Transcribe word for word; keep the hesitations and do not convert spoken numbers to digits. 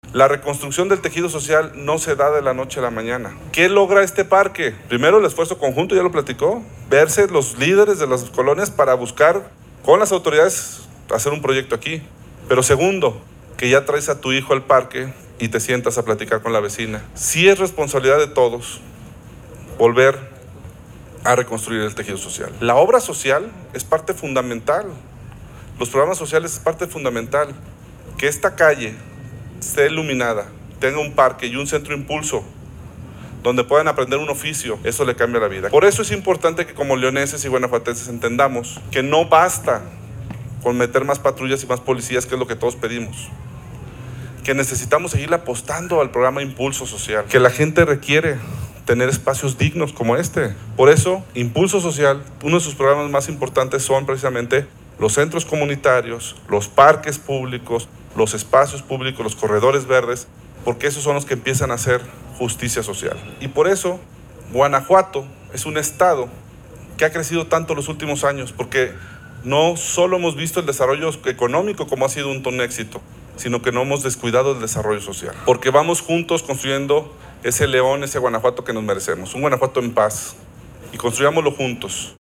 La reconstrucción del tejido social no se da de la noche a la mañana. ¿Qué logra este parque? Primero, el esfuerzo conjunto, ya lo platicó, verse los líderes de las colonias para buscar con las autoridades hacer un proyecto aquí. Pero segundo, que ya traes a tu hijo al parque y te sientas a platicar con la vecina. Sí es responsabilidad de todos volver a reconstruir el tejido social. La obra social es parte fundamental. Los programas sociales es parte fundamental. Que esta calle esté iluminada, tenga un parque y un centro impulso donde puedan aprender un oficio, eso le cambia la vida. Por eso es importante que como leoneses y guanajuatenses entendamos que no basta con meter más patrullas y más policías, que es lo que todos pedimos. Que necesitamos seguir apostando al programa Impulso Social, que la gente requiere tener espacios dignos como este. Por eso, Impulso Social, uno de sus programas más importantes son precisamente los centros comunitarios, los parques públicos, los espacios públicos, los corredores verdes, porque esos son los que empiezan a hacer justicia social. Y por eso, Guanajuato es un estado que ha crecido tanto los últimos años, porque no solo hemos visto el desarrollo económico como ha sido un, un éxito, sino que no hemos descuidado el desarrollo social. Porque vamos juntos construyendo ese León, ese Guanajuato que nos merecemos, un Guanajuato en paz, y construyámoslo juntos.